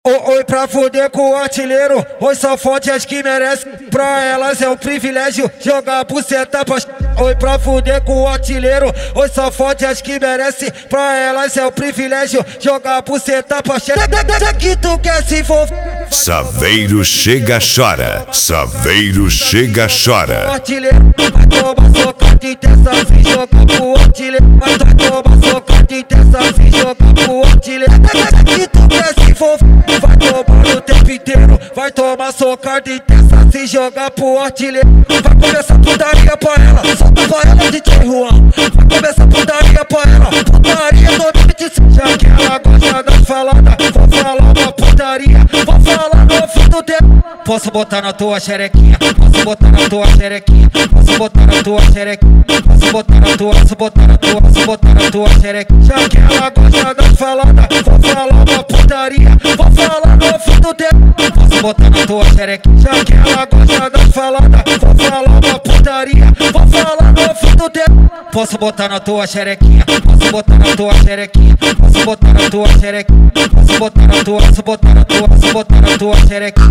Oi pra fuder com o artilheiro, oi só fonte as que merecem. Pra elas é um privilégio jogar buceta pra... Oi pra fuder com o artilheiro, oi só fonte as que merecem. Pra elas é um privilégio jogar buceta pra... Que tu quer se envolver. Saveiro chega chora, Saveiro chega chora. Artilheiro, vai tomar soca de terça se jogar pro artilheiro. Vai tomar soca de terça se jogar pro artilheiro. Que tu quer se envolver. Vai tomar o tempo inteiro, vai tomar soca de terça se jogar pro artilheiro. Vai começar putaria pra ela, solta pra ela DJ Juan. Vai começar putaria pra ela, putaria do noite. Já que ela gosta das faladas, vou falar uma putaria, vou falar no ouvido dela. Posso botar na tua xerequinha, posso botar na tua xerequinha, posso botar na tua xerequinha, posso botar na tua, posso botar na tua, posso botar na tua xerequinha. Já que ela gosta das faladas, vou falar uma putaria, vou falar no ouvido dela. Posso botar na tua xerequinha. Já que ela gosta das faladas, vou falar uma putaria, vou falar no ouvido dela. Posso botar na tua xerequinha, posso botar na tua xerequinha, posso botar na tua xerequinha, posso botar na tua, posso botar na tua, posso botar na tua xerequinha.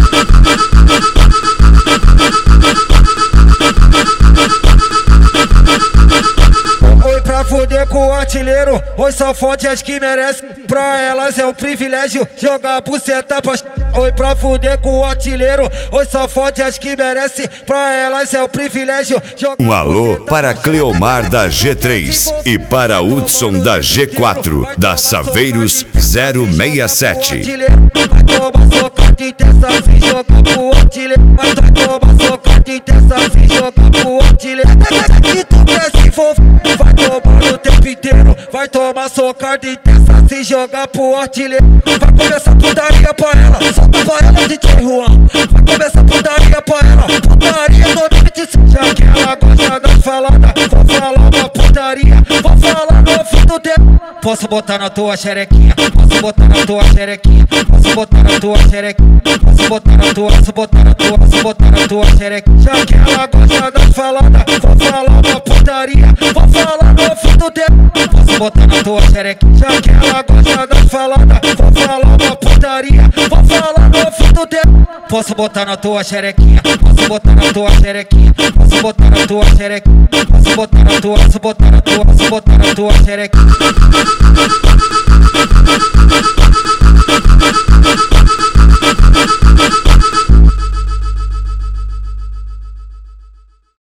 Oi pra fuder com o artilheiro, oi só fonte as que merecem. Pra elas é um privilégio jogar buceta pra... Oi pra fuder com o artilheiro, oi só fonte as que merecem. Pra elas é um privilégio jogar... Um alô para Cleomar da G3 e para Hudson da G4 da Saveiros 067. Vai tomar soca de terça se jogar pro artilheiro. Vai tomar soca de terça se jogar pro artilheiro. Que tu quer se envolver. Vai tomar o tempo inteiro, vai tomar soca de terça se jogar pro artilheiro. Vai começar putaria pra ela, solta pra ela DJ Juan. Vai começar putaria pra ela, putaria do noite. Já que ela gosta das faladas, vou falar uma putaria, vou falar no ouvido dela. Posso botar na tua xerequinha, posso botar na tua xerequinha, posso botar na tua xerequinha, posso botar na tua, posso botar na tua, posso botar na tua xerequinha. Já que ela gosta das faladas, vou falar uma putaria, vou falar no ouvido dela. Posso botar na tua xerequinha. Já que ela gosta das faladas, vou falar uma putaria, vou falar no ouvido dela. Posso botar na tua xerequinha, posso botar na tua xerequinha, posso botar na tua xerequinha, posso botar na tua, posso botar na tua, posso botar na tua xerequinha.